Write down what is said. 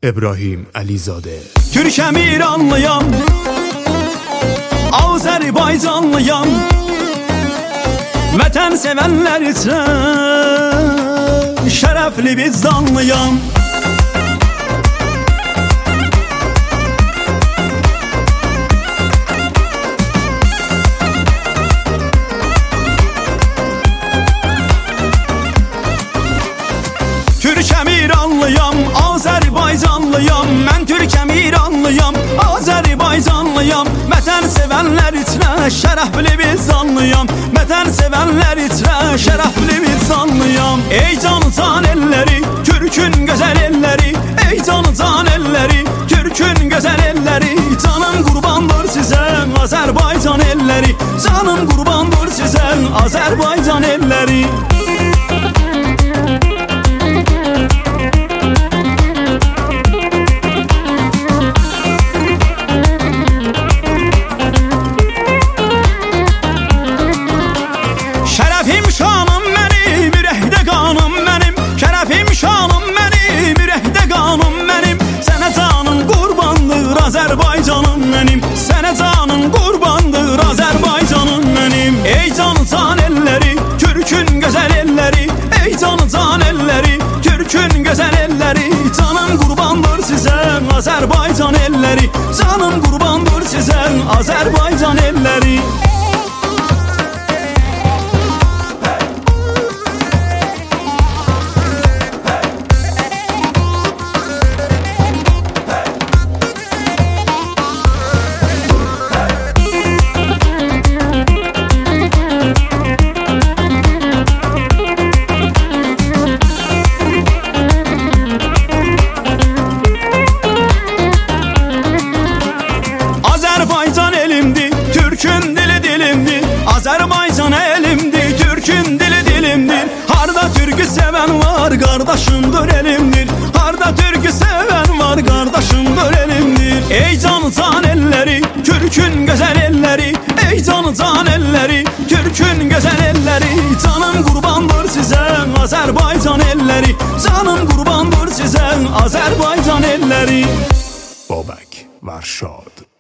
İbrahim Əlizadə. Türkəm İranlıyam, Azərbaycanlıyam, vətən sevənlər üçün şərəfli vicdanlıyam. Türkəm İranlıyam, Azərbaycanlıyam, mən Türkəm İranlıyam, Azərbaycanlıyam, vətən sevənlər içrə şərəfli vicdanlıyam, vətən sevənlər içrə şərəfli vicdanlıyam. Ey can elləri, Türkün gözəl elləri, ey can elləri, Türkün gözəl elləri, canım qurbandır sizə Azərbaycan elləri, canım qurbandır sizə Azərbaycan elləri. Şərəfim şanım mənim, ürəkdə qanım mənim, şərəfim şanım mənim, ürəkdə qanım mənim, sənə canım qurbandır Azərbaycanım mənim, sənə canım qurbandır Azərbaycanım mənim. Ey can elləri, Türkün gözəl elləri, ey can elləri, Türkün gözəl elləri, canım qurbandır sizə Azərbaycan elləri, canım qurbandır sizə Azərbaycan elləri. Azərbaycan elimdir, Türkün dili dilimdir, Azərbaycan elimdir, Türkün dili dilimdir. Harda türkü sevən var, qardaşımdır elimdir, harda türkü sevən var, qardaşımdır elimdir. Ey can elləri, Türkün gözəl elləri, ey can elləri, Türkün gözəl elləri, canım qurbandır sizə Azərbaycan elləri, canım qurbandır sizə Azərbaycan elləri. Babək Varşad.